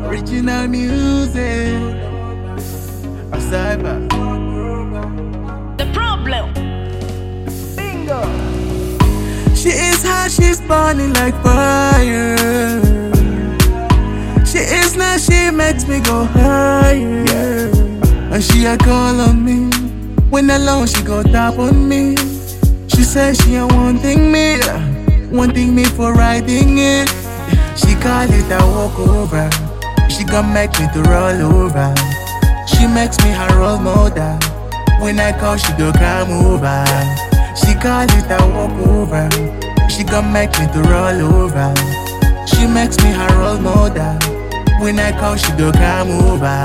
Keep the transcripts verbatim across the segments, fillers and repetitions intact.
Original music. Cyber. The problem. Bingo. She is hot, she's burning like fire. She is now, she makes me go higher. Yeah. And she a call on me. When alone, she go tap on me. She says she a wanting me, wanting me for riding it. She call it a walk over. She gon' make me to roll over. She makes me her role model. When I call, she go come over. She call it a walk over. She gon' make me to roll over. She makes me her role model. When I call, she go come over.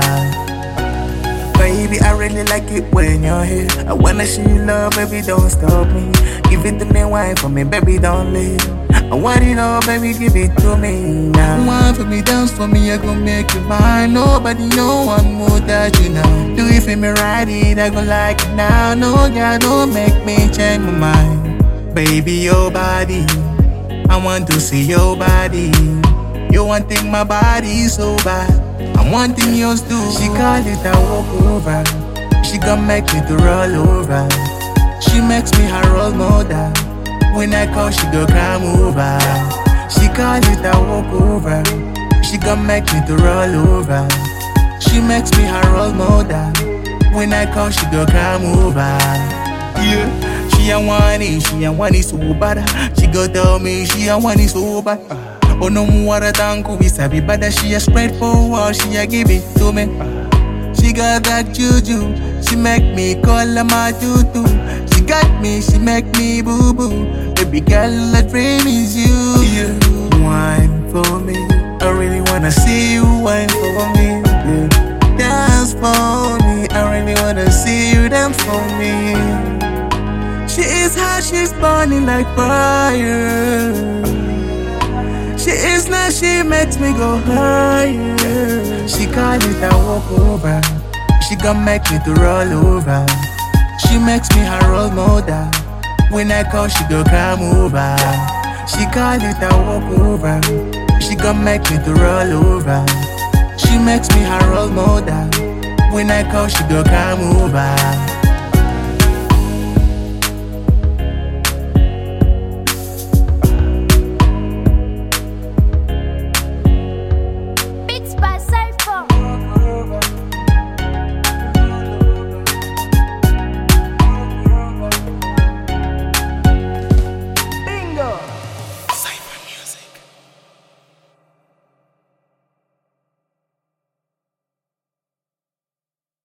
Baby, I really like it when you're here. I wanna show you love, baby, don't stop me. Give it to me, wine for me, baby, don't leave. I want it all, baby, give it to me now. Wine for me, dance for me, I gon' make you mine. Nobody know one more that you know. Do it for me, ride it, I gon' like it now. No, yeah, don't make me change my mind. Baby, your body, I want to see your body. You wanting my body so bad, I'm wanting yours too. She call it a walk over. She gon' make me to roll over. She makes me her role model. When I call, she go come over. She call it a walk over. She gon' make me to roll over. She makes me her role model. When I call, she go come over. Yeah, she a want it, she a want it so bad. She go tell me she a want it so bad. Oh no more than we sabi, but she a straightforward, she a give it to me. She got that juju, she make me call her my tutu. She got me, she make me boo boo. Baby girl, the dream is you. Yeah. Wine for me, I really wanna see you wine for me. Yeah. Dance for me, I really wanna see you dance for me. She is hot, she's burning like fire. She is now, she makes me go higher. She call it a walk over. She gon' make me to roll over. She makes me her role model. When I call, she go come over. She call it a walk over. She gon' make me to roll over. She makes me her role model. When I call, she go come over.